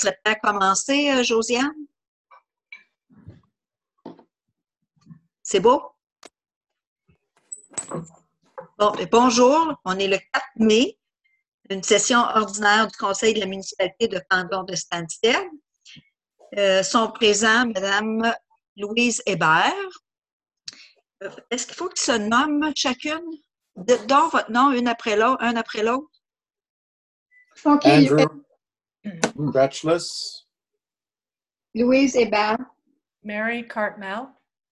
serais prêt à commencer, Josiane? C'est beau? Bon, bonjour, on est le 4 mai, une session ordinaire du Conseil de la municipalité de Canton de Stansted. Sont présents Mme Louise Hébert. Est-ce qu'il faut qu'ils se nomment chacune? Donnez votre nom un après l'autre. OK. Andrew Betchless. Louise Hébert. Mary Cartmel.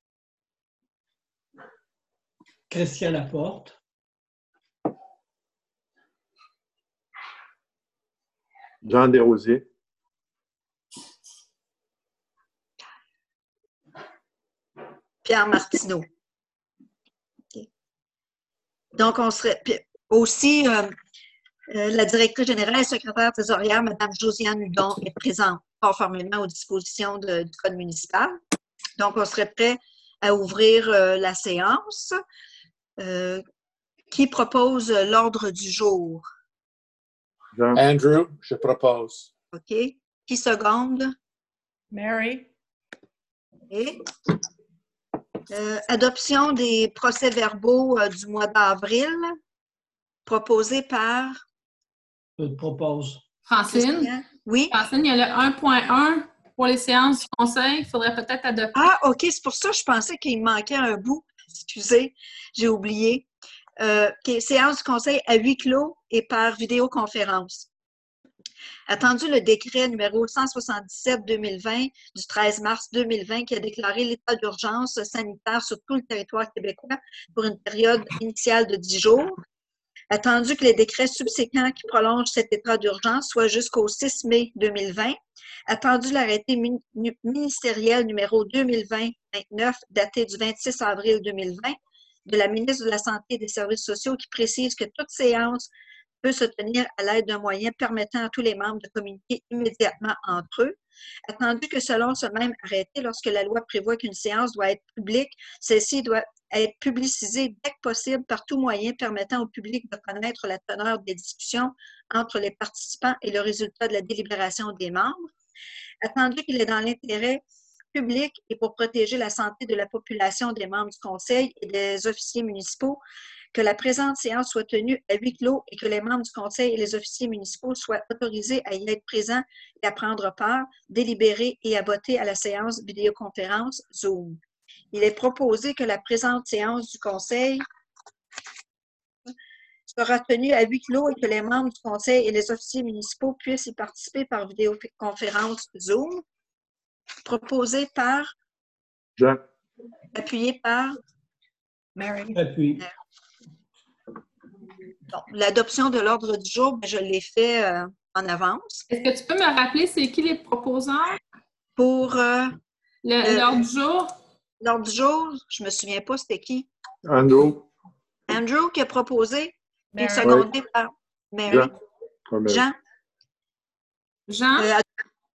Christian Laporte. Jean Desrosiers. Pierre Martineau. Okay. Donc, on serait aussi la directrice générale et secrétaire trésorière, Mme Josiane Hudon, est présente conformément aux dispositions du Code municipal. Donc, on serait prêt à ouvrir la séance. Qui propose l'ordre du jour? Jean. Andrew, je propose. OK. Qui seconde? Mary. Et adoption des procès-verbaux du mois d'avril, proposé par Je propose. Francine? Christian. Oui? Francine, il y a le 1.1 pour les séances du conseil. Il faudrait peut-être adopter. Ah, OK, c'est pour ça que je pensais qu'il me manquait un bout. Excusez, j'ai oublié. Séance du conseil à huis clos et par vidéoconférence. Attendu le décret numéro 177-2020 du 13 mars 2020 qui a déclaré l'état d'urgence sanitaire sur tout le territoire québécois pour une période initiale de 10 jours. Attendu que les décrets subséquents qui prolongent cet état d'urgence soient jusqu'au 6 mai 2020. Attendu l'arrêté ministériel numéro 2020-29 daté du 26 avril 2020 de la ministre de la Santé et des Services sociaux qui précise que toute séance peut se tenir à l'aide d'un moyen permettant à tous les membres de communiquer immédiatement entre eux. Attendu que selon ce même arrêté, lorsque la loi prévoit qu'une séance doit être publique, celle-ci doit être publicisée dès que possible par tout moyen permettant au public de connaître la teneur des discussions entre les participants et le résultat de la délibération des membres. Attendu qu'il est dans l'intérêt public et pour protéger la santé de la population des membres du Conseil et des officiers municipaux, que la présente séance soit tenue à huis clos et que les membres du Conseil et les officiers municipaux soient autorisés à y être présents et à prendre part, délibérer et à voter à la séance vidéoconférence Zoom. Il est proposé que la présente séance du Conseil sera tenue à huis clos et que les membres du Conseil et les officiers municipaux puissent y participer par vidéoconférence Zoom. Proposé par Jean. Appuyé par Mary. Appuie. Bon, l'adoption de l'ordre du jour, je l'ai fait en avance. Est-ce que tu peux me rappeler c'est qui les proposants? Pour L'ordre du jour? l'ordre du jour, je ne me souviens pas c'était qui. Andrew. Andrew qui a proposé, qui est Mary. secondé par Mary. Jean. Comme Jean. Jean?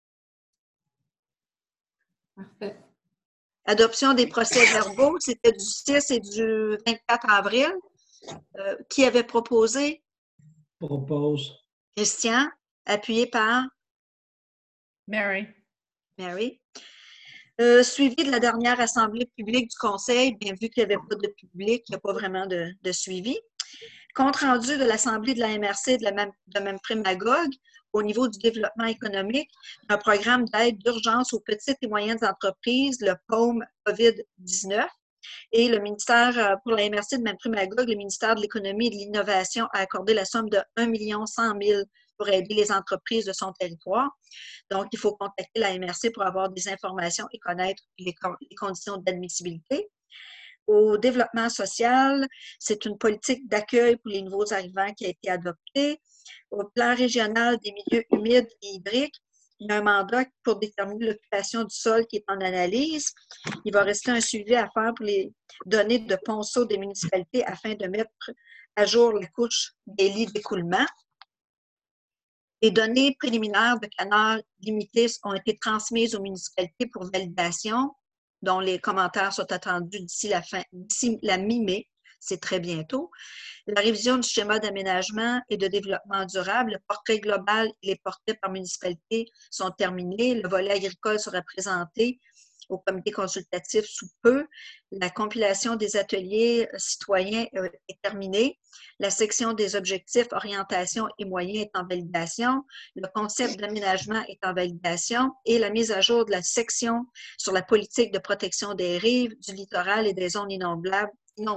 Parfait. Adoption des procès-verbaux, c'était du 6 et du 24 avril. Qui avait proposé? Propose. Christian, appuyé par Mary. Mary. Suivi de la dernière assemblée publique du Conseil, bien vu qu'il n'y avait pas de public, il n'y a pas vraiment de suivi. Compte rendu de l'Assemblée de la MRC de Memphremagog au niveau du développement économique, un programme d'aide d'urgence aux petites et moyennes entreprises, le POM COVID-19, et le ministère, pour la MRC de Memphremagog, le ministère de l'Économie et de l'Innovation a accordé la somme de 1 100 000 pour aider les entreprises de son territoire. Donc, il faut contacter la MRC pour avoir des informations et connaître les conditions d'admissibilité. Au développement social, c'est une politique d'accueil pour les nouveaux arrivants qui a été adoptée. Au plan régional des milieux humides et hydriques, il y a un mandat pour déterminer l'occupation du sol qui est en analyse. Il va rester un suivi à faire pour les données de ponceau des municipalités afin de mettre à jour la couche des lits d'écoulement. Les données préliminaires de canal limités ont été transmises aux municipalités pour validation, dont les commentaires sont attendus d'ici la mi-mai. c'est très bientôt. La révision du schéma d'aménagement et de développement durable, le portrait global et les portraits par municipalité sont terminés. Le volet agricole sera présenté au comité consultatif sous peu. La compilation des ateliers citoyens est terminée. La section des objectifs, orientation et moyens est en validation. Le concept d'aménagement est en validation et la mise à jour de la section sur la politique de protection des rives, du littoral et des zones inondables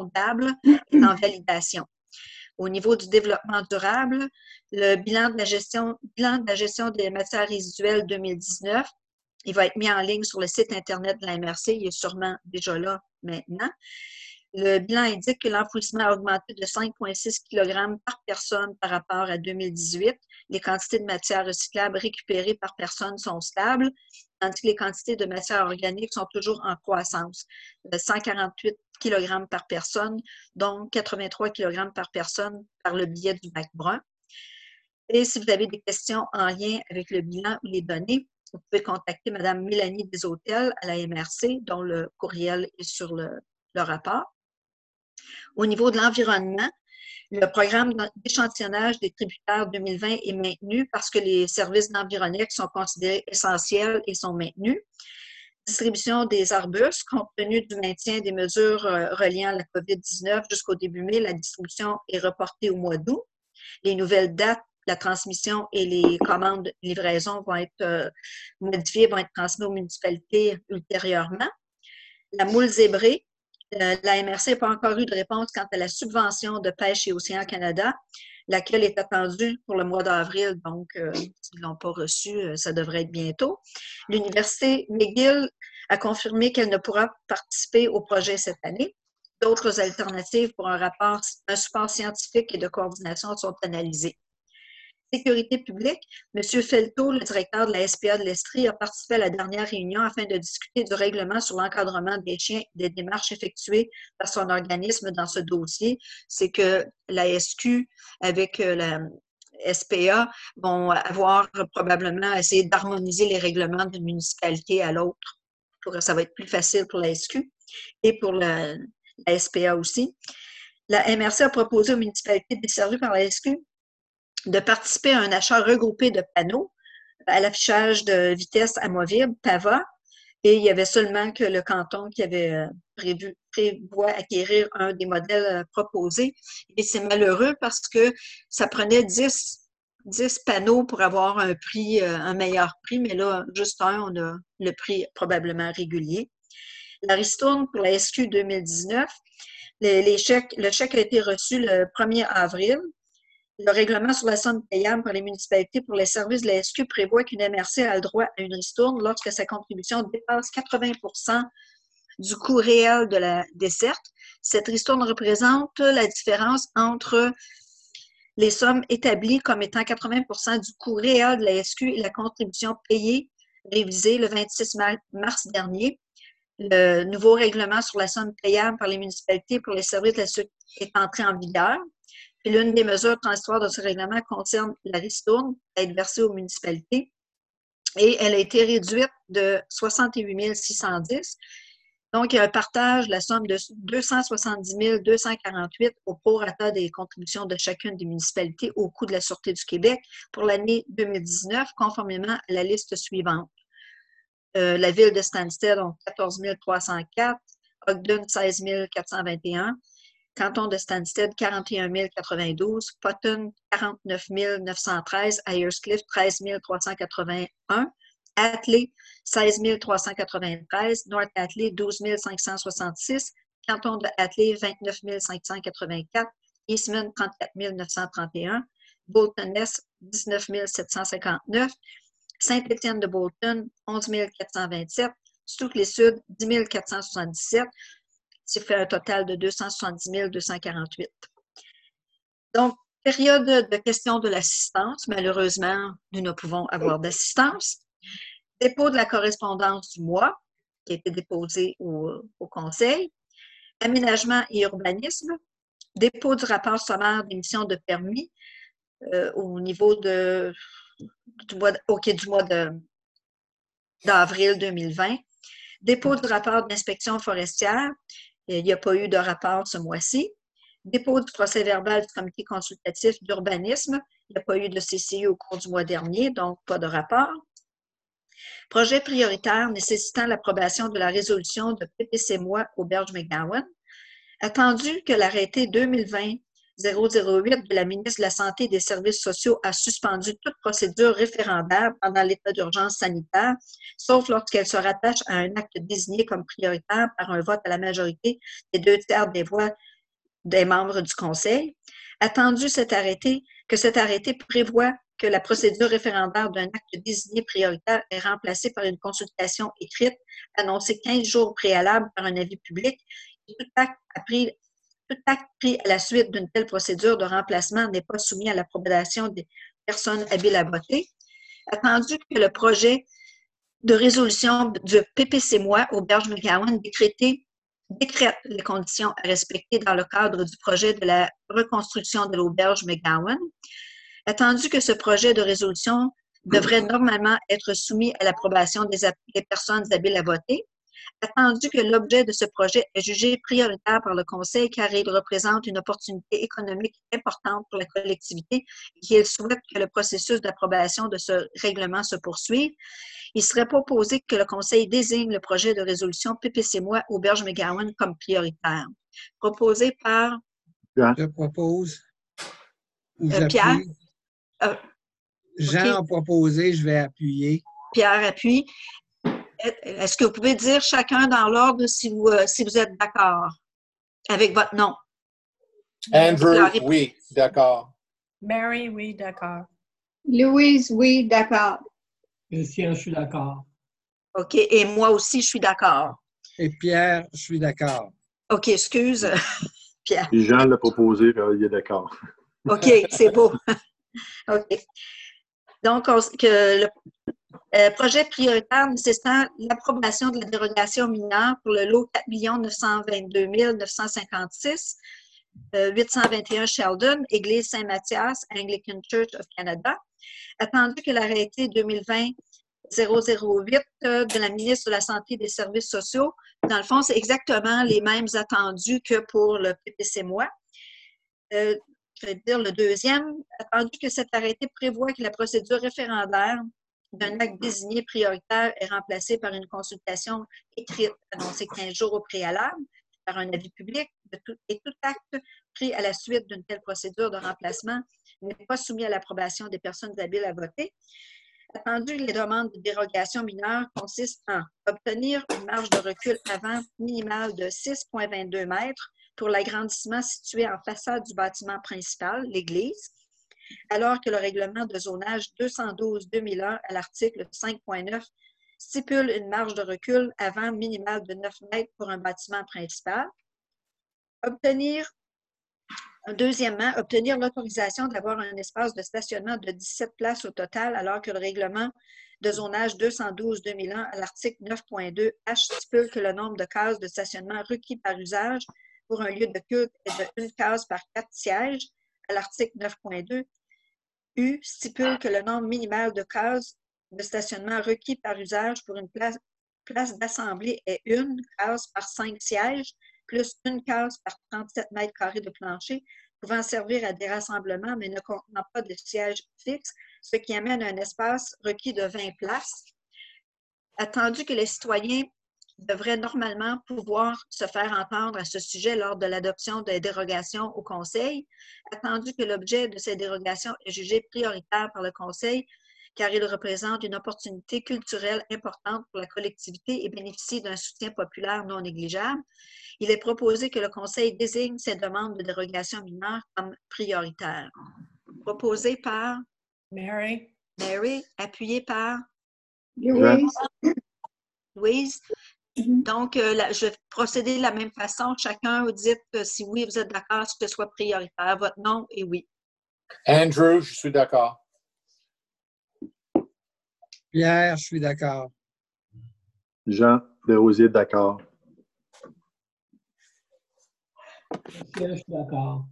est en validation. Au niveau du développement durable, le bilan de la gestion des matières résiduelles 2019, il va être mis en ligne sur le site Internet de la MRC. Il est sûrement déjà là maintenant. Le bilan indique que l'enfouissement a augmenté de 5,6 kg par personne par rapport à 2018. Les quantités de matières recyclables récupérées par personne sont stables, tandis que les quantités de matières organiques sont toujours en croissance, de 148 kg par personne, dont 83 kg par personne par le biais du bac brun. Et si vous avez des questions en lien avec le bilan ou les données, vous pouvez contacter Mme Mélanie Deshôtels à la MRC, dont le courriel est sur le rapport. Au niveau de l'environnement, le programme d'échantillonnage des tributaires 2020 est maintenu parce que les services d'environnement sont considérés essentiels et sont maintenus. Distribution des arbustes, compte tenu du maintien des mesures reliant à la COVID-19 jusqu'au début mai, la distribution est reportée au mois d'août. Les nouvelles dates, la transmission et les commandes de livraison vont être modifiées, vont être transmises aux municipalités ultérieurement. La moule zébrée, la MRC n'a pas encore eu de réponse quant à la subvention de pêche et Océan Canada, laquelle est attendue pour le mois d'avril, donc s'ils ne l'ont pas reçue, ça devrait être bientôt. L'Université McGill a confirmé qu'elle ne pourra participer au projet cette année. D'autres alternatives pour un support scientifique et de coordination sont analysées. Sécurité publique, M. Felto, le directeur de la SPA de l'Estrie, a participé à la dernière réunion afin de discuter du règlement sur l'encadrement des chiens et des démarches effectuées par son organisme dans ce dossier. C'est que la SQ avec la SPA vont avoir probablement essayé d'harmoniser les règlements d'une municipalité à l'autre. Ça va être plus facile pour la SQ et pour la SPA aussi. La MRC a proposé aux municipalités desservies par la SQ de participer à un achat regroupé de panneaux à l'affichage de vitesse amovible, PAVA, et il y avait seulement que le canton qui avait prévoit acquérir un des modèles proposés. Et c'est malheureux parce que ça prenait 10 panneaux pour avoir un prix, un meilleur prix, mais là, juste on a le prix probablement régulier. La ristourne pour la SQ 2019, le chèque a été reçu le 1er avril. Le règlement sur la somme payable par les municipalités pour les services de la SQ prévoit qu'une MRC a le droit à une ristourne lorsque sa contribution dépasse 80% du coût réel de la desserte. Cette ristourne représente la différence entre les sommes établies comme étant 80% du coût réel de la SQ et la contribution payée, révisée le 26 mars dernier. Le nouveau règlement sur la somme payable par les municipalités pour les services de la SQ est entré en vigueur. Et l'une des mesures transitoires de ce règlement concerne la ristourne à être versée aux municipalités. Et elle a été réduite de 68 610. Donc, il y a un partage de la somme de 270 248 au prorata des contributions de chacune des municipalités au coût de la Sûreté du Québec pour l'année 2019, conformément à la liste suivante. La ville de Stansted, donc 14 304, Ogden, 16 421, Canton de Stansted, 41 092, Potton, 49 913, Ayerscliff, 13 381, Atlee, 16 393, North Atlee, 12 566, Canton de Atlee, 29 584, Eastman, 34 931, Bolton-Est, 19 759, Saint-Étienne de Bolton, 11 427, Stukely-Sud, 10 477, ce qui fait un total de 270 248. Donc, période de questions de l'assistance. Malheureusement, nous ne pouvons avoir d'assistance. Dépôt de la correspondance du mois, qui a été déposée au Conseil. Aménagement et urbanisme. Dépôt du rapport sommaire d'émission de permis au niveau du mois d'avril 2020. Dépôt du rapport d'inspection forestière. Il n'y a pas eu de rapport ce mois-ci. Dépôt du procès-verbal du comité consultatif d'urbanisme. Il n'y a pas eu de CCU au cours du mois dernier, donc pas de rapport. Projet prioritaire nécessitant l'approbation de la résolution de PPC-MOI Auberge McGowan. Attendu que l'arrêté 2020-008 de la ministre de la Santé et des Services sociaux a suspendu toute procédure référendaire pendant l'état d'urgence sanitaire, sauf lorsqu'elle se rattache à un acte désigné comme prioritaire par un vote à la majorité des 2/3 des voix des membres du Conseil. Attendu que cet arrêté prévoit que la procédure référendaire d'un acte désigné prioritaire est remplacée par une consultation écrite annoncée 15 jours préalables par un avis public. Et tout acte pris à la suite d'une telle procédure de remplacement n'est pas soumis à l'approbation des personnes habiles à voter. Attendu que le projet de résolution du PPC-MOI Auberge McGowan décrète les conditions à respecter dans le cadre du projet de la reconstruction de l'auberge McGowan. Attendu que ce projet de résolution devrait normalement être soumis à l'approbation des personnes habiles à voter. Attendu que l'objet de ce projet est jugé prioritaire par le Conseil car il représente une opportunité économique importante pour la collectivité et qu'il souhaite que le processus d'approbation de ce règlement se poursuive, il serait proposé que le Conseil désigne le projet de résolution PPC-MOI Auberge McGowan comme prioritaire. Proposé par Je propose. Ou Pierre. j'appuie. Jean a proposé, je vais appuyer. Pierre appuie. Est-ce que vous pouvez dire chacun dans l'ordre si vous êtes d'accord avec votre nom? Andrew, oui, d'accord. Mary, oui, d'accord. Louise, oui, d'accord. Christian, je suis d'accord. OK. Et moi aussi, je suis d'accord. Et Pierre, je suis d'accord. OK, excuse, Pierre. Et Jean l'a proposé, il est d'accord. OK, c'est beau. OK. Donc, que le projet prioritaire nécessitant l'approbation de la dérogation mineure pour le lot 4 922 956, 821 Sheldon, Église Saint-Mathias, Anglican Church of Canada. Attendu que l'arrêté 2020-008 de la ministre de la Santé et des Services sociaux, dans le fond, c'est exactement les mêmes attendus que pour le PPC-MOI. Je vais dire le deuxième, attendu que cet arrêté prévoit que la procédure référendaire d'un acte désigné prioritaire est remplacée par une consultation écrite annoncée 15 jours au préalable par un avis public et tout acte pris à la suite d'une telle procédure de remplacement n'est pas soumis à l'approbation des personnes habiles à voter. Attendu que les demandes de dérogation mineure consistent en obtenir une marge de recul avant minimale de 6,22 mètres pour l'agrandissement situé en façade du bâtiment principal, l'église, alors que le règlement de zonage 212-2001 à l'article 5.9 stipule une marge de recul avant minimale de 9 mètres pour un bâtiment principal. Deuxièmement, obtenir l'autorisation d'avoir un espace de stationnement de 17 places au total, alors que le règlement de zonage 212-2001 à l'article 9.2 H stipule que le nombre de cases de stationnement requis par usage pour un lieu de culte est de 1 case par 4 sièges. À l'article 9.2 U stipule que le nombre minimal de cases de stationnement requis par usage pour une place d'assemblée est 1 case par 5 sièges, plus 1 case par 37 mètres carrés de plancher, pouvant servir à des rassemblements, mais ne contenant pas de sièges fixes, ce qui amène un espace requis de 20 places. Attendu que les citoyens devraient normalement pouvoir se faire entendre à ce sujet lors de l'adoption des dérogations au Conseil, attendu que l'objet de ces dérogations est jugé prioritaire par le Conseil, car il représente une opportunité culturelle importante pour la collectivité et bénéficie d'un soutien populaire non négligeable. Il est proposé que le Conseil désigne ces demandes de dérogation mineure comme prioritaires. Proposé par Mary, appuyé par Louise. Louise. Donc, je vais procéder de la même façon. Chacun, vous dites si oui, vous êtes d'accord, que ce soit prioritaire. Votre nom est oui. Andrew, je suis d'accord. Pierre, je suis d'accord. Jean Desrosiers, d'accord. Christian, je suis d'accord.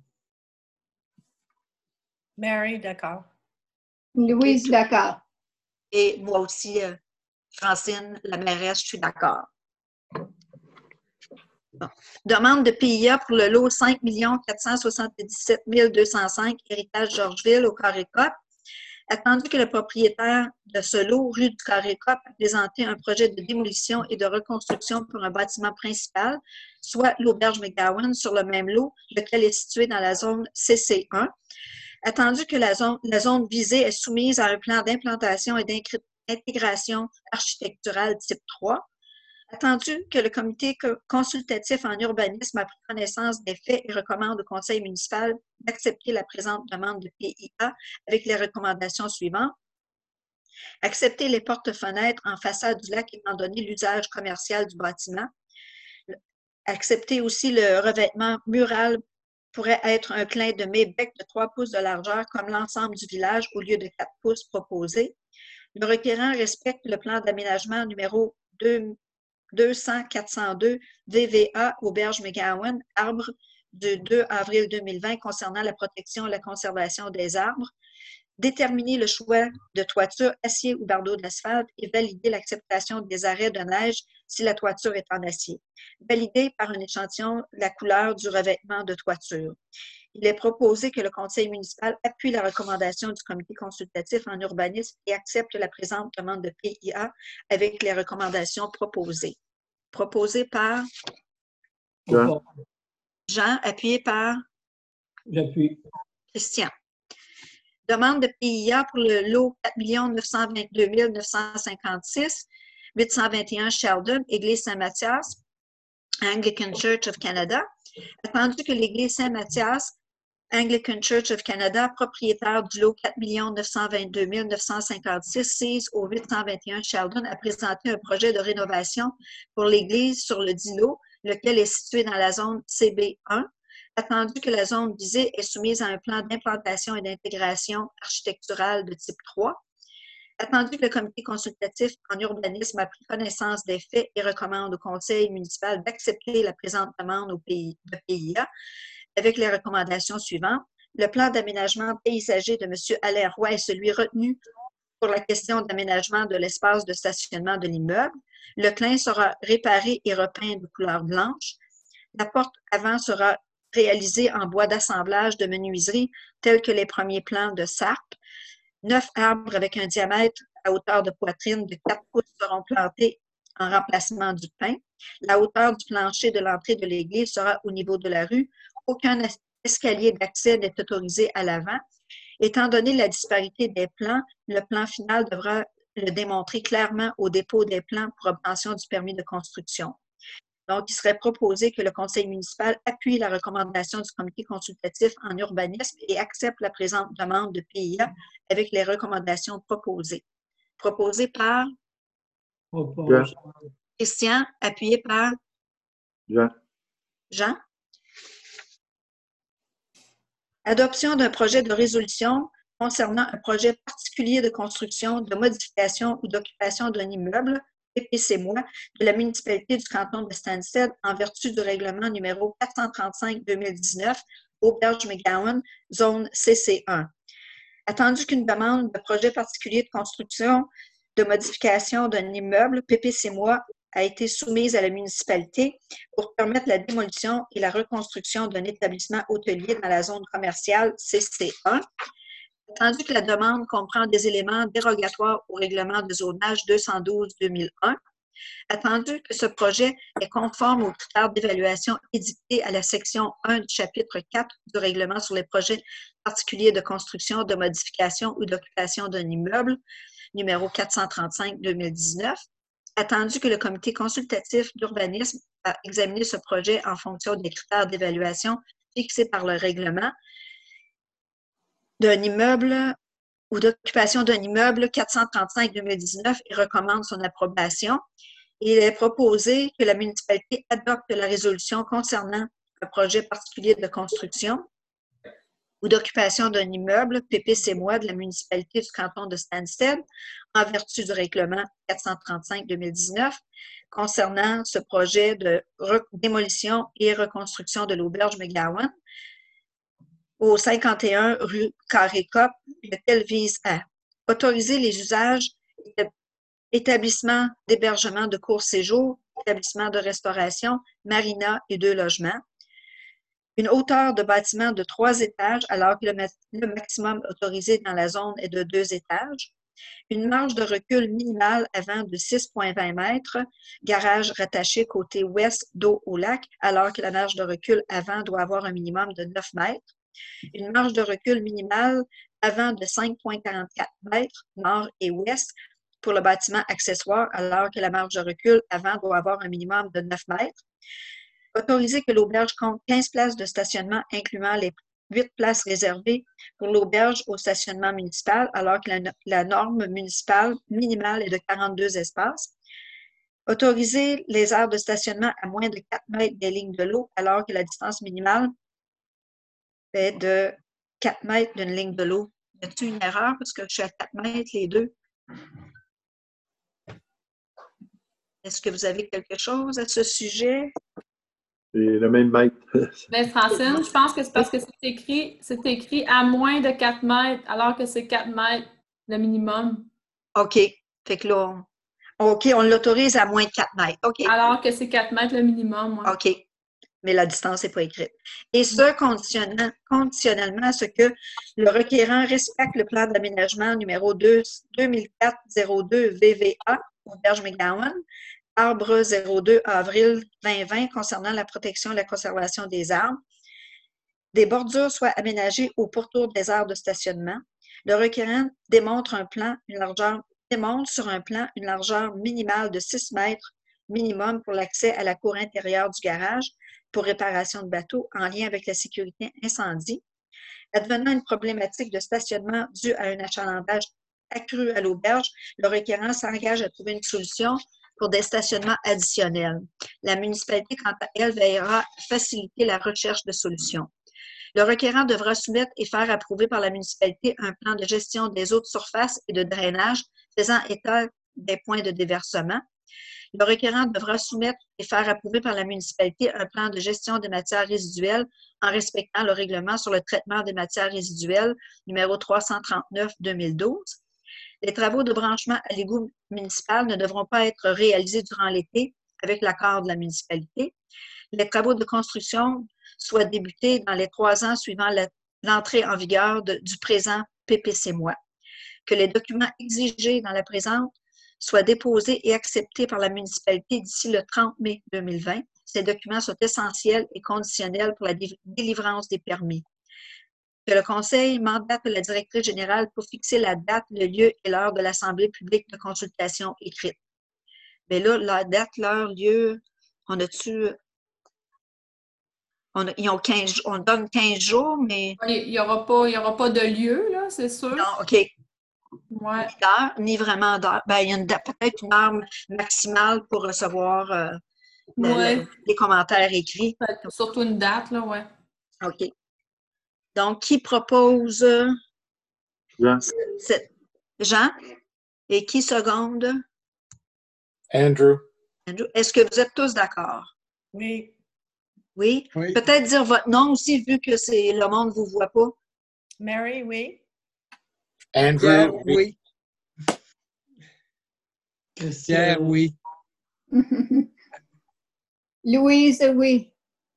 Mary, d'accord. Louise, d'accord. Et moi aussi, Francine, la mairesse, je suis d'accord. Demande de PIA pour le lot 5 477 205, héritage Georgeville au Carré-Cop. Attendu que le propriétaire de ce lot, rue du Carré-Cop, a présenté un projet de démolition et de reconstruction pour un bâtiment principal, soit l'auberge McGowan, sur le même lot, lequel est situé dans la zone CC1. Attendu que la zone visée est soumise à un plan d'implantation et d'intégration architecturale type 3. Attendu que le comité consultatif en urbanisme a pris connaissance des faits et recommande au conseil municipal d'accepter la présente demande de PIA avec les recommandations suivantes. Accepter les portes-fenêtres en façade du lac étant donné l'usage commercial du bâtiment. Accepter aussi le revêtement mural pourrait être un clin de bec de 3 pouces de largeur comme l'ensemble du village au lieu de 4 pouces proposé. Le requérant respecte le plan d'aménagement numéro 200-402 VVA Auberge McGowan, arbre du 2 avril 2020 concernant la protection et la conservation des arbres. Déterminer le choix de toiture acier ou bardeau d'asphalte et valider l'acceptation des arrêts de neige si la toiture est en acier. Valider par un échantillon la couleur du revêtement de toiture. Il est proposé que le conseil municipal appuie la recommandation du comité consultatif en urbanisme et accepte la présente demande de PIA avec les recommandations proposées. Proposé par Jean. Jean, appuyé par J'appuie. Christian. Demande de PIA pour le lot 4 922 956, 821 Sheldon, Église Saint-Mathias, Anglican Church of Canada. Attendu que l'Église Saint-Mathias, Anglican Church of Canada, propriétaire du lot 4 922 956, 6 au 821 Sheldon, a présenté un projet de rénovation pour l'Église sur le dit lot, lequel est situé dans la zone CB1. Attendu que la zone visée est soumise à un plan d'implantation et d'intégration architecturale de type 3. Attendu que le comité consultatif en urbanisme a pris connaissance des faits et recommande au conseil municipal d'accepter la présente demande de PIA avec les recommandations suivantes. Le plan d'aménagement paysager de M. Alain Roy est celui retenu pour la question d'aménagement de l'espace de stationnement de l'immeuble. Le clin sera réparé et repeint de couleur blanche. La porte avant sera réalisée en bois d'assemblage de menuiserie tels que les premiers plans de Sarp. 9 arbres avec un diamètre à hauteur de poitrine de 4 pouces seront plantés en remplacement du pin. La hauteur du plancher de l'entrée de l'église sera au niveau de la rue. Aucun escalier d'accès n'est autorisé à l'avant. Étant donné la disparité des plans, le plan final devra le démontrer clairement au dépôt des plans pour obtention du permis de construction. Donc, il serait proposé que le conseil municipal appuie la recommandation du comité consultatif en urbanisme et accepte la présente demande de PIA avec les recommandations proposées. Proposé par Propose. Christian, appuyé par Jean. Jean. Adoption d'un projet de résolution concernant un projet particulier de construction, de modification ou d'occupation d'un immeuble, PPC-moi, de la municipalité du canton de Stansted en vertu du règlement numéro 435-2019, Auberge McGowan, zone CC1. Attendu qu'une demande de projet particulier de construction, de modification d'un immeuble, PPC-moi, a été soumise à la municipalité pour permettre la démolition et la reconstruction d'un établissement hôtelier dans la zone commerciale CC1. Attendu que la demande comprend des éléments dérogatoires au règlement de zonage 212-2001, attendu que ce projet est conforme aux critères d'évaluation édictés à la section 1 du chapitre 4 du règlement sur les projets particuliers de construction, de modification ou d'occupation d'un immeuble, numéro 435-2019, attendu que le comité consultatif d'urbanisme a examiné ce projet en fonction des critères d'évaluation fixés par le règlement d'un immeuble ou d'occupation d'un immeuble 435-2019 et recommande son approbation. Il est proposé que la municipalité adopte la résolution concernant un projet particulier de construction ou d'occupation d'un immeuble, PPC-moi, de la municipalité du canton de Stansted, en vertu du règlement 435-2019, concernant ce projet de démolition et reconstruction de l'auberge McGowan, au 51 rue Carré-Cop, lequel vise à autoriser les usages d'établissements d'hébergement de court séjour établissements de restauration, marina et 2 logements. Une hauteur de bâtiment de 3 étages alors que le maximum autorisé dans la zone est de 2 étages. Une marge de recul minimale avant de 6,20 mètres, garage rattaché côté ouest dos au lac, alors que la marge de recul avant doit avoir un minimum de 9 mètres. Une marge de recul minimale avant de 5,44 mètres, nord et ouest, pour le bâtiment accessoire, alors que la marge de recul avant doit avoir un minimum de 9 mètres. Autoriser que l'auberge compte 15 places de stationnement, incluant les 8 places réservées pour l'auberge au stationnement municipal, alors que la norme municipale minimale est de 42 espaces. Autoriser les aires de stationnement à moins de 4 mètres des lignes de l'eau, alors que la distance minimale est de 4 mètres d'une ligne de l'eau. Y a-t-il une erreur parce que je suis à 4 mètres les deux? Est-ce que vous avez quelque chose à ce sujet? C'est le même mètre. Mais Francine, je pense que c'est parce que c'est écrit à moins de 4 mètres, alors que c'est 4 mètres le minimum. OK. Fait que là, OK, on l'autorise à moins de 4 mètres. OK. Alors que c'est 4 mètres le minimum. Ouais. OK. Mais la distance n'est pas écrite. Et ce, conditionnellement à ce que le requérant respecte le plan d'aménagement numéro 2004-02 VVA, Auberge McGowan, Arbre 02 avril 2020 concernant la protection et la conservation des arbres. Des bordures soient aménagées au pourtour des aires de stationnement. Le requérant démontre sur un plan une largeur minimale de 6 mètres minimum pour l'accès à la cour intérieure du garage pour réparation de bateaux en lien avec la sécurité incendie. Advenant une problématique de stationnement due à un achalandage accru à l'auberge, le requérant s'engage à trouver une solution pour des stationnements additionnels. La municipalité, quant à elle, veillera à faciliter la recherche de solutions. Le requérant devra soumettre et faire approuver par la municipalité un plan de gestion des eaux de surface et de drainage faisant état des points de déversement. Le requérant devra soumettre et faire approuver par la municipalité un plan de gestion des matières résiduelles en respectant le règlement sur le traitement des matières résiduelles numéro 339-2012. Les travaux de branchement à l'égout municipal ne devront pas être réalisés durant l'été avec l'accord de la municipalité. Les travaux de construction soient débutés dans les 3 ans suivant l'entrée en vigueur du présent PPC-MOI. Que les documents exigés dans la présente soient déposés et acceptés par la municipalité d'ici le 30 mai 2020. Ces documents sont essentiels et conditionnels pour la délivrance des permis. Que le Conseil mandate la directrice générale pour fixer la date, le lieu et l'heure de l'Assemblée publique de consultation écrite. Mais là, la date, l'heure, lieu, on donne 15 jours, mais... Il n'y aura pas de lieu, là, c'est sûr. Non, OK. Ouais. Ni d'heure, ni vraiment d'heure. Ben, il y a peut-être une heure maximale pour recevoir les commentaires écrits. Surtout une date, là, ouais. OK. Donc, qui propose? Jean. Jean? Et qui seconde? Andrew. Andrew. Est-ce que vous êtes tous d'accord? Oui. Oui? Oui. Peut-être dire votre nom aussi, vu que le monde ne vous voit pas. Mary, oui. Andrew. Pierre, Oui. oui. Pierre, oui. Louise, oui.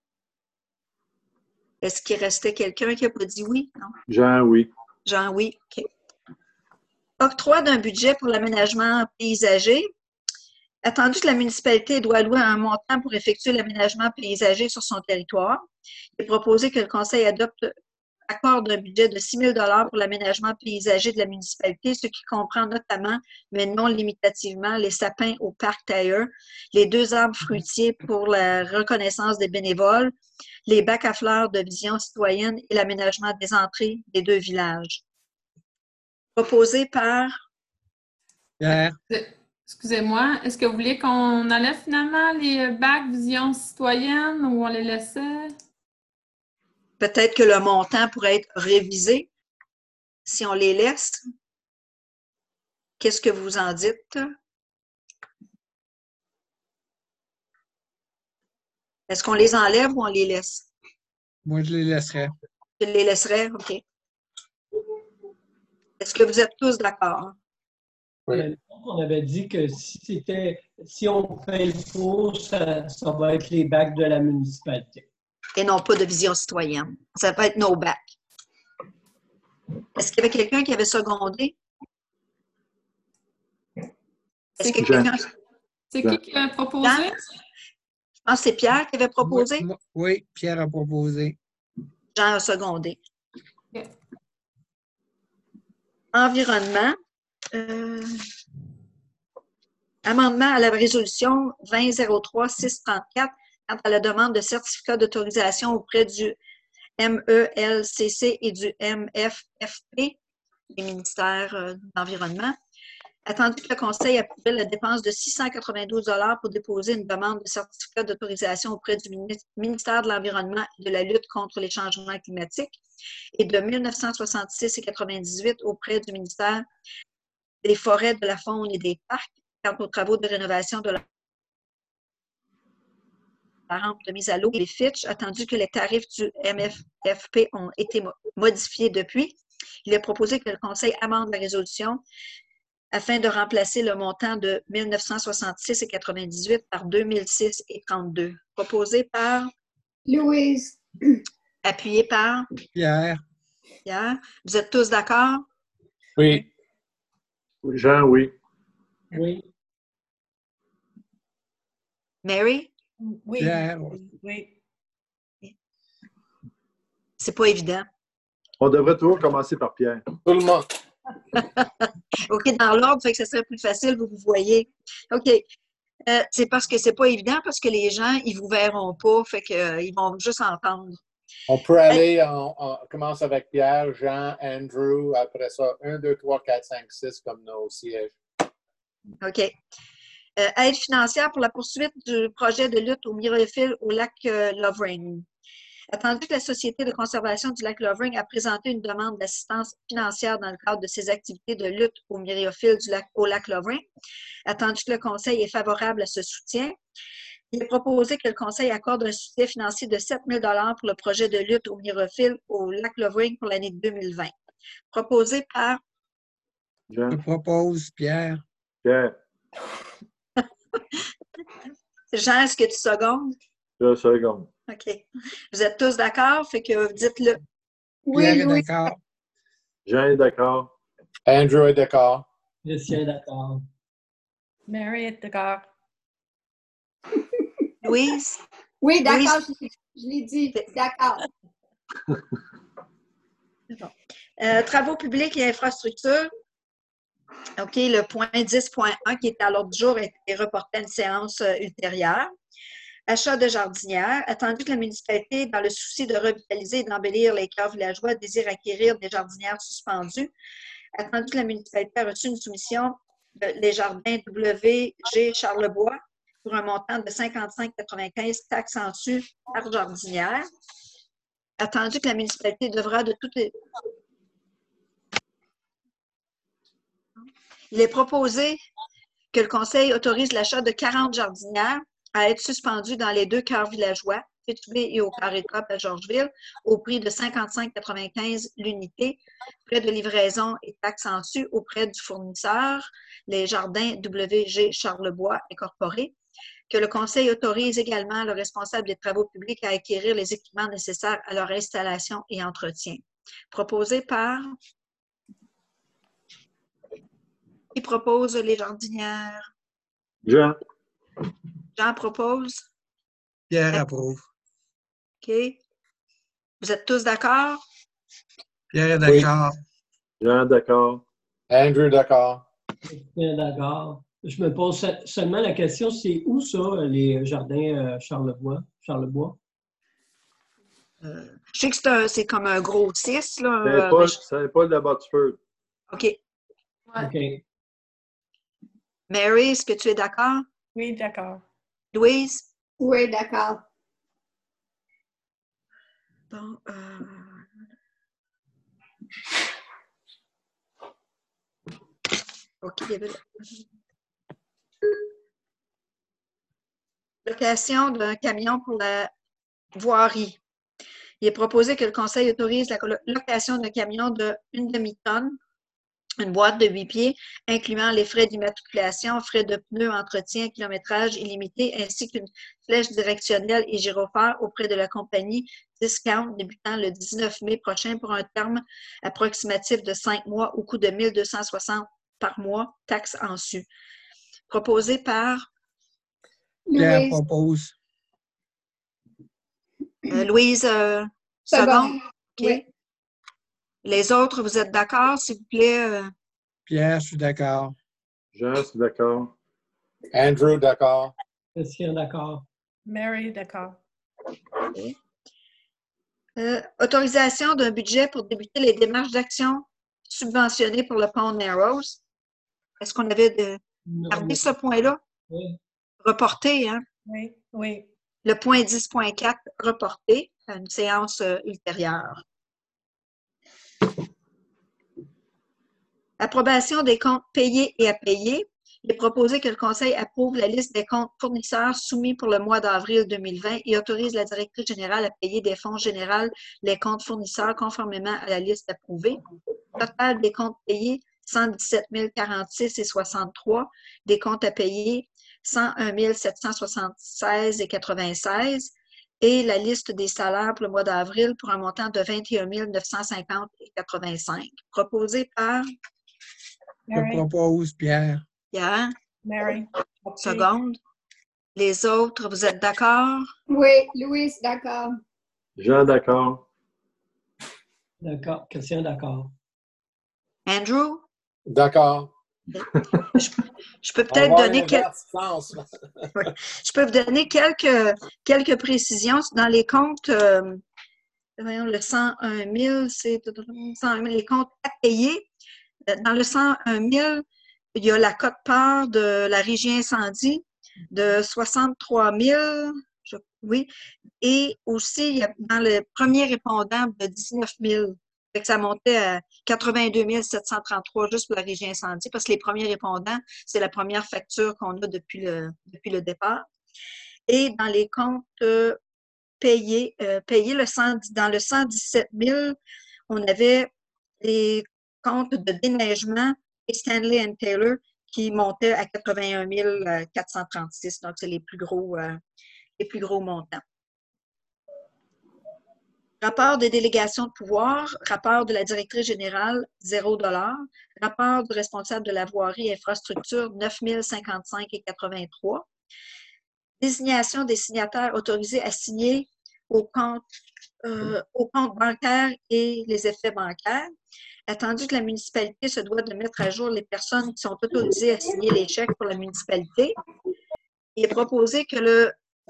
Est-ce qu'il restait quelqu'un qui n'a pas dit oui? Non? Jean, oui. Jean, oui. OK. Octroi d'un budget pour l'aménagement paysager. Attendu que la municipalité doit allouer un montant pour effectuer l'aménagement paysager sur son territoire, il est proposé que le Conseil accorde un budget de 6 000 $ pour l'aménagement paysager de la municipalité, ce qui comprend notamment, mais non limitativement, les sapins au parc Tailleur, les 2 arbres fruitiers pour la reconnaissance des bénévoles, les bacs à fleurs de vision citoyenne et l'aménagement des entrées des 2 villages. Proposé par... Pierre, Excusez-moi, est-ce que vous voulez qu'on enlève finalement les bacs vision citoyenne ou on les laissait? Peut-être que le montant pourrait être révisé si on les laisse. Qu'est-ce que vous en dites? Est-ce qu'on les enlève ou on les laisse? moi, je les laisserai. Je les laisserai? OK. Est-ce que vous êtes tous d'accord? Oui. On avait dit que si on paye pour, ça va être les bacs de la municipalité. Et non pas de vision citoyenne. Ça va être nos bacs. Est-ce qu'il y avait quelqu'un qui avait secondé? Est-ce que Jean. quelqu'un... C'est qui a proposé? Jean? Je pense que c'est Pierre qui avait proposé. Oui, Pierre a proposé. Jean a secondé. Ok. Environnement. Amendement à la résolution 2003-634 quant à la demande de certificat d'autorisation auprès du MELCC et du MFFP, les ministères de l'Environnement. Attendu que le Conseil approuvait la dépense de 692 $ pour déposer une demande de certificat d'autorisation auprès du ministère de l'Environnement et de la lutte contre les changements climatiques et de 1966,98 auprès du ministère des Forêts, de la Faune et des Parcs quant aux travaux de rénovation de la rampe de mise à l'eau et les Fitch, attendu que les tarifs du MFFP ont été modifiés depuis. Il est proposé que le Conseil amende la résolution afin de remplacer le montant de 1966,98 par 2006,32. Proposé par? Louise. Appuyé par? Pierre. Pierre. Vous êtes tous d'accord? Oui. Jean, oui. Oui. Mary? Oui. Pierre. Oui. C'est pas évident. On devrait toujours commencer par Pierre. Tout le monde. OK, dans l'ordre, fait que ce serait plus facile, vous voyez. OK. C'est parce que c'est pas évident, parce que les gens, ils vous verront pas, fait qu'ils vont juste entendre. On peut aller, on commence avec Pierre, Jean, Andrew, après ça, 1, 2, 3, 4, 5, 6 comme nos sièges. OK. Aide financière pour la poursuite du projet de lutte au myriophylle au lac Lovering. Attendu que la Société de conservation du lac Lovering a présenté une demande d'assistance financière dans le cadre de ses activités de lutte au myriophylle au lac Lovering, attendu que le Conseil est favorable à ce soutien, il est proposé que le Conseil accorde un soutien financier de 7 000 $ pour le projet de lutte au myriophylle au lac Lovering pour l'année 2020. Proposé par? Jean. Je propose, Pierre. Pierre. Jean, est-ce que tu secondes? Je seconde. OK. Vous êtes tous d'accord? Fait que dites-le. Oui, Pierre est Louise. d'accord. Jean est d'accord. Andrew est d'accord. Je suis d'accord. Mary est d'accord. Louise? Oui, d'accord, je l'ai dit. D'accord. Travaux publics et infrastructures. OK, le point 10.1 qui est à l'ordre du jour est reporté à une séance ultérieure. Achat de jardinières. Attendu que la municipalité, dans le souci de revitaliser et d'embellir les cœurs villageois, désire acquérir des jardinières suspendues. Attendu que la municipalité a reçu une soumission de Les Jardins WG Charlebois pour un montant de 55,95 taxes en su par jardinière. Attendu que la municipalité devra de toutes les... Il est proposé que le Conseil autorise l'achat de 40 jardinières à être suspendues dans les deux cœurs villageois, Fitchbay et au Carré de Cop à Georgeville, au prix de 55,95 l'unité, frais de livraison et taxes en su auprès du fournisseur, les Jardins WG Charlebois Incorporés, que le Conseil autorise également le responsable des travaux publics à acquérir les équipements nécessaires à leur installation et entretien. Proposé par... Qui propose les jardinières? Jean. Jean propose? Pierre approuve. OK. Vous êtes tous d'accord? Pierre est d'accord. Jean, d'accord. Andrew d'accord. Bien d'accord. Je me pose seulement la question, c'est où ça, les jardins Charlebois? Je sais que c'est comme un gros 6, là. C'est pas de Botsford. OK. OK. Mary, est-ce que tu es d'accord? Oui, d'accord. Louise? Oui, d'accord. Bon, OK. Location d'un camion pour la voirie. Il est proposé que le Conseil autorise la location d'un camion de 1 demi-tonne une boîte de 8 pieds, incluant les frais d'immatriculation, frais de pneus, entretien, kilométrage illimité, ainsi qu'une flèche directionnelle et gyrophare auprès de la compagnie Discount débutant le 19 mai prochain pour un terme approximatif de 5 mois au coût de 1 260 par mois, taxes en su. Proposé par Pierre Louise. propose. Louise Seconde. OK. Oui. Les autres, vous êtes d'accord, s'il vous plaît? Pierre, je suis d'accord. Jean, c'est d'accord. Andrew, d'accord. Christian, d'accord. Mary, d'accord. Autorisation d'un budget pour débuter les démarches d'action subventionnées pour le pont Narrows. Est-ce qu'on avait gardé ce point-là? Oui. Reporté, hein? Oui, oui. Le point 10.4, reporté à une séance ultérieure. Approbation des comptes payés et à payer. Il est proposé que le Conseil approuve la liste des comptes fournisseurs soumis pour le mois d'avril 2020 et autorise la directrice générale à payer des fonds généraux les comptes fournisseurs conformément à la liste approuvée. Total des comptes payés, 117 046,63. Des comptes à payer, 101 776,96. Et la liste des salaires pour le mois d'avril pour un montant de 21 950,85. Proposé par Je Mary, propose, Pierre. Pierre. Mary. Seconde. Les autres, vous êtes d'accord? Oui, Louise, d'accord. Jean, d'accord. D'accord. Christian, d'accord. Andrew? D'accord. Je peux On peut-être va donner je peux vous donner quelques précisions dans les comptes. Voyons, le 101 000, c'est 101 000, les comptes à payer. Dans le 101 000, il y a la quote-part de la régie incendie de 63 000, oui, et aussi il y a dans le premier répondant de 19 000. Fait que ça montait à 82 733 juste pour la régie incendie, parce que les premiers répondants, c'est la première facture qu'on a depuis le départ. Et dans les comptes payés, dans le 117 000, on avait les comptes de déneigement et Stanley & Taylor qui montaient à 81 436. Donc, c'est les plus gros montants. Rapport des délégations de pouvoir, rapport de la directrice générale, 0 $. Rapport du responsable de la voirie et infrastructure, 9 055,83. Désignation des signataires autorisés à signer au compte bancaire et les effets bancaires. Attendu que la municipalité se doit de mettre à jour les personnes qui sont autorisées à signer les chèques pour la municipalité, il est proposé que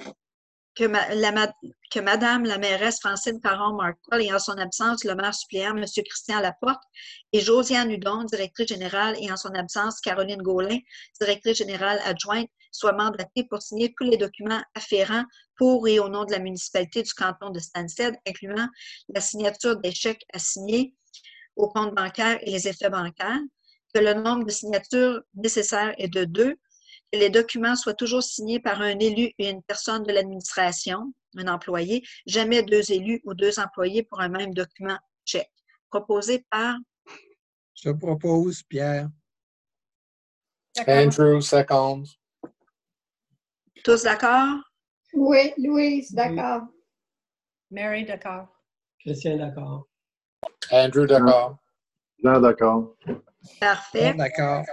Madame la mairesse Francine Caron-Marquardt et en son absence, le maire suppléant, M. Christian Laporte, et Josiane Hudon, directrice générale, et en son absence, Caroline Gaulin, directrice générale adjointe, soient mandatés pour signer tous les documents afférents pour et au nom de la municipalité du canton de Stansted, incluant la signature des chèques à signer au compte bancaire et les effets bancaires, que le nombre de signatures nécessaires est de 2, que les documents soient toujours signés par un élu et une personne de l'administration, un employé, jamais 2 élus ou 2 employés pour un même document chèque. Proposé par? Je propose, Pierre. Andrew, second. Tous d'accord? Oui, Louise, d'accord. Mary, d'accord. Christian, d'accord. Andrew, d'accord. Jean, d'accord. Parfait. D'accord.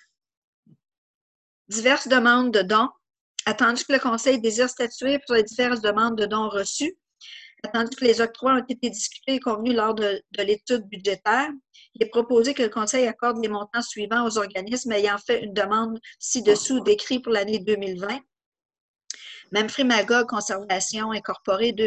Diverses demandes de dons. Attendu que le Conseil désire statuer pour les diverses demandes de dons reçues, attendu que les octrois ont été discutés et convenus lors de l'étude budgétaire, il est proposé que le Conseil accorde les montants suivants aux organismes ayant fait une demande ci-dessous décrite pour l'année 2020. Memphrey Magog Conservation Incorporée, 2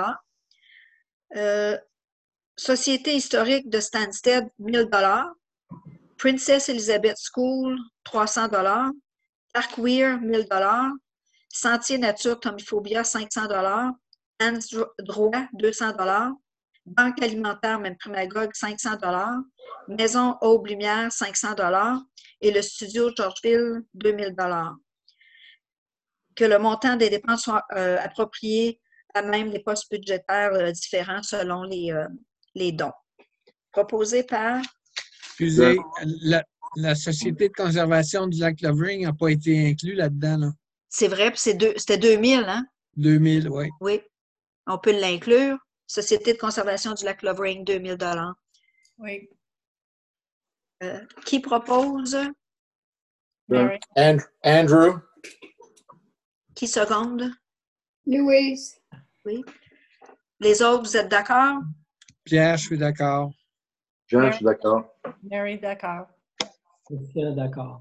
000 Société historique de Stansted, 1 000 Princess Elizabeth School, 300 Park Weir, 1 000 Sentier Nature Tomophobia, 500 Anne's Droit, 200 Banque alimentaire Memphrey Magog, 500 Maison Aube Lumière, 500 et le studio Georgeville, 2 000 Que le montant des dépenses soit approprié à même les postes budgétaires différents selon les dons. Proposé par? Excusez, la Société de conservation du lac Lovering n'a pas été inclue là-dedans, là. C'est vrai, puis c'était 2000, hein? 2000, oui. Oui. On peut l'inclure. Société de conservation du lac Lovering, 2000 $. Oui. Qui propose? Mary. Andrew. Qui seconde? Louise. Oui. Les autres, vous êtes d'accord? Pierre, je suis d'accord. Jean, je suis d'accord. Mary, d'accord. Christian, d'accord.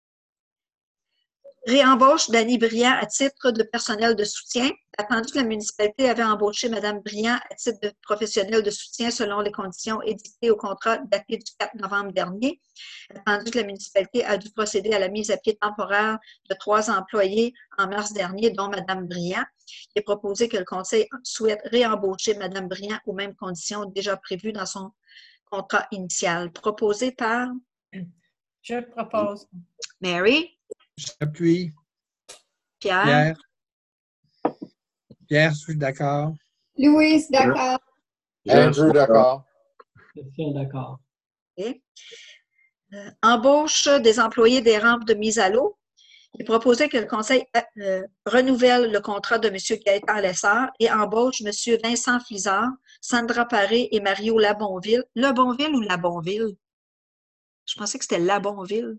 Réembauche d'Annie Briand à titre de personnel de soutien. Attendu que la municipalité avait embauché Mme Briand à titre de professionnel de soutien selon les conditions édictées au contrat daté du 4 novembre dernier. Attendu que la municipalité a dû procéder à la mise à pied temporaire de 3 employés en mars dernier, dont Mme Briand. Il est proposé que le Conseil souhaite réembaucher Mme Briand aux mêmes conditions déjà prévues dans son contrat initial. Proposé par Je propose. Mary, J'appuie. Pierre, Pierre, je suis d'accord. Louise, d'accord. Jean, je suis Andrew, d'accord. Christian, d'accord. OK. Embauche des employés des rampes de mise à l'eau. Il est proposé que le Conseil renouvelle le contrat de M. Gaëtan Lessard et embauche M. Vincent Flisard, Sandra Paré et Mario Labonville. Labonville ou Labonville? Je pensais que c'était Labonville.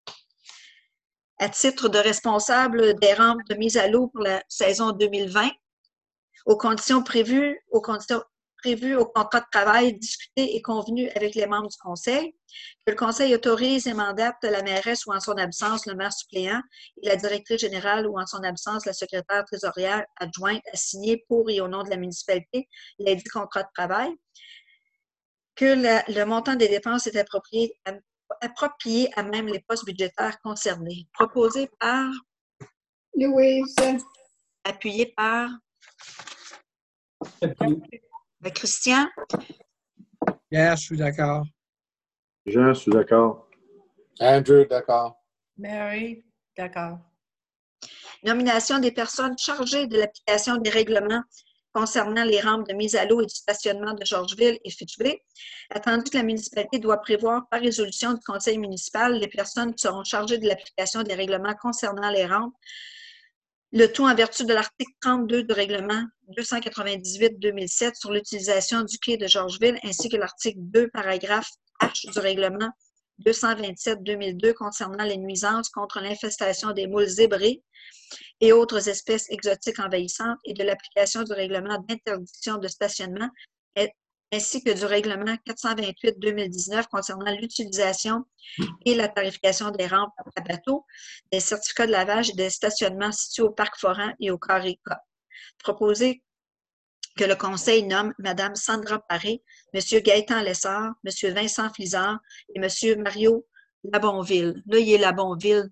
À titre de responsable des rampes de mise à l'eau pour la saison 2020, aux conditions prévues au contrat de travail discuté et convenu avec les membres du Conseil, que le Conseil autorise et mandate la mairesse ou en son absence le maire suppléant et la directrice générale ou en son absence la secrétaire trésorière adjointe à signer pour et au nom de la municipalité les 10 contrats de travail, que le montant des dépenses est approprié à même les postes budgétaires concernés. Proposé par, Louise. appuyé par J'appuie. Christian, Pierre, je suis d'accord. Jean, je suis d'accord. Andrew, d'accord. Mary, d'accord. nomination des personnes chargées de l'application des règlements concernant les rampes de mise à l'eau et du stationnement de Georgeville et Fitchville. Attendu que la municipalité doit prévoir par résolution du conseil municipal les personnes qui seront chargées de l'application des règlements concernant les rampes, le tout en vertu de l'article 32 du règlement 298-2007 sur l'utilisation du quai de Georgeville ainsi que l'article 2, paragraphe H du règlement 227-2002 concernant les nuisances contre l'infestation des moules zébrés et autres espèces exotiques envahissantes et de l'application du règlement d'interdiction de stationnement ainsi que du règlement 428-2019 concernant l'utilisation et la tarification des rampes à bateaux, des certificats de lavage et des stationnements situés au Parc Foran et au Carré K. Proposé que le Conseil nomme Mme Sandra Paré, M. Gaëtan Lessard, M. Vincent Flisard et M. Mario Labonville. Là, il est Labonville.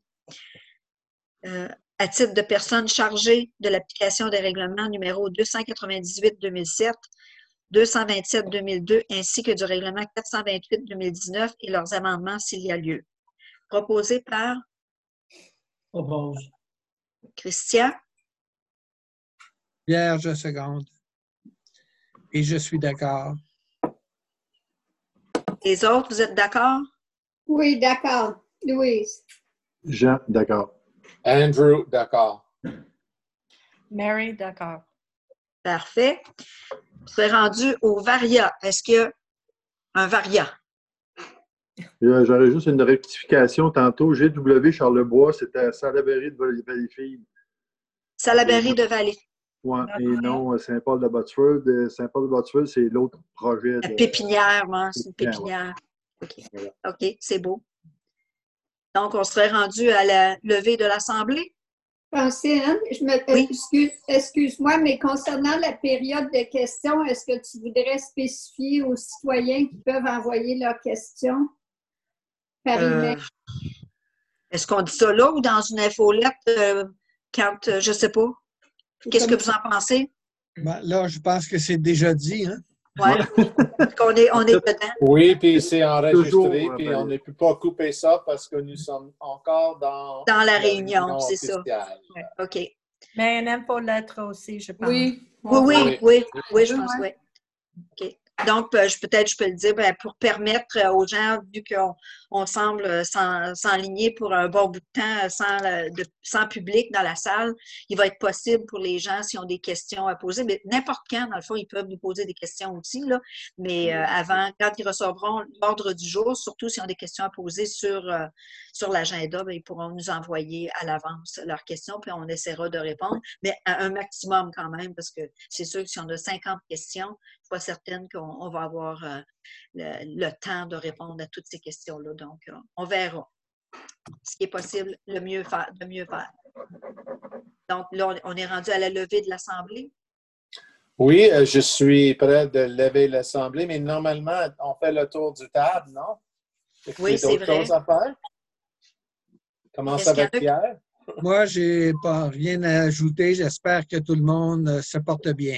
À titre de personnes chargées de l'application des règlements numéro 298-2007, 227-2002 ainsi que du règlement 428-2019 et leurs amendements s'il y a lieu. Proposé par Propose. Christian, Pierre, je seconde. Et je suis d'accord. les autres, vous êtes d'accord? Oui, d'accord. Louise. Jean, d'accord. Andrew, d'accord. Mary, d'accord. Parfait. C'est rendu au Varia. Est-ce qu'il y a un Varia? J'aurais juste une rectification. Tantôt, GW Charlebois, c'était à Salaberry de Valleyfield. Salaberry de Vallée. Ouais, et non Saint-Paul-de-Botsford. Saint-Paul-de-Botsford, c'est l'autre projet. La de pépinière, moi, c'est une pépinière. OK, Voilà. OK, c'est beau. Donc, on serait rendu à la levée de l'Assemblée. Francine, Oui. excuse-moi, mais concernant la période de questions, est-ce que tu voudrais spécifier aux citoyens qui peuvent envoyer leurs questions par email? Est-ce qu'on dit ça là ou dans une infolette quand, je ne sais pas. Qu'est-ce que vous en pensez? Ben, là, je pense que c'est déjà dit, hein? Oui, on est dedans. Oui, puis c'est enregistré, Toujours, puis on ne peut pas couper ça parce que nous sommes encore dans la réunion, c'est ça. officielle. Ouais, OK. Mais une infolettre aussi, je pense. Oui. Oui, je pense, oui. OK. Donc, peut-être je peux le dire, pour permettre aux gens, vu qu'on semble s'enligner pour un bon bout de temps sans public dans la salle, il va être possible pour les gens, s'ils ont des questions à poser, mais n'importe quand, dans le fond, ils peuvent nous poser des questions aussi, là, mais avant, quand ils recevront l'ordre du jour, surtout s'ils ont des questions à poser sur l'agenda, ils pourront nous envoyer à l'avance leurs questions, puis on essaiera de répondre, mais à un maximum quand même, parce que c'est sûr que si on a 50 questions, je ne suis pas certaine qu'on va avoir le temps de répondre à toutes ces questions-là. Donc, on verra ce qui est possible de mieux faire. Donc, là, on est rendu à la levée de l'Assemblée. Oui, je suis prêt de lever l'Assemblée, mais normalement, on fait le tour du table, non? Oui, c'est vrai. D'autres choses à faire? Commence Est-ce qu'il y en avec a Pierre. Moi, j'ai pas rien à ajouter. J'espère que tout le monde se porte bien.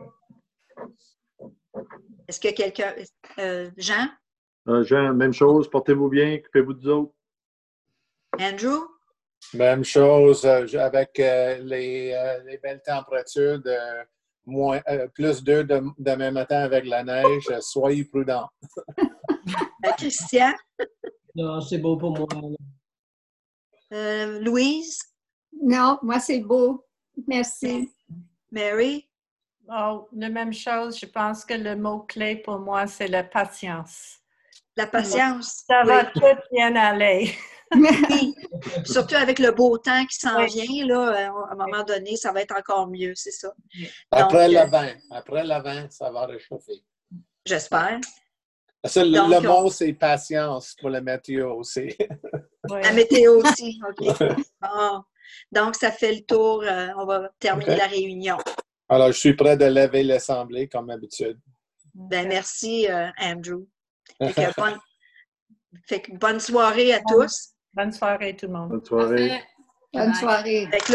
Est-ce que quelqu'un... Jean? Jean, même chose. Portez-vous bien. Occupez-vous des autres. Andrew? Même chose avec les belles températures de plus 2 demain matin avec la neige. Soyez prudents. Christian? Non, c'est beau pour moi. Louise? Non, moi, c'est beau. Merci. Mary? Oh, la même chose. Je pense que le mot-clé pour moi, c'est la patience. La patience. Ça oui. va tout bien aller. Oui, surtout avec le beau temps qui s'en Oui. vient, là, à un moment donné, ça va être encore mieux, c'est ça. Après Donc, le vin, ça va réchauffer. J'espère. Le Donc, mot, c'est patience pour la météo aussi. Oui. La météo aussi, OK. Bon. Donc, ça fait le tour. On va terminer OK. La réunion. Alors, je suis prêt de lever l'Assemblée comme d'habitude. Ben, merci, Andrew. Bonne soirée à tous. Bonne soirée tout le monde. Bonne soirée. Parfait. Bonne soirée. Fait que là,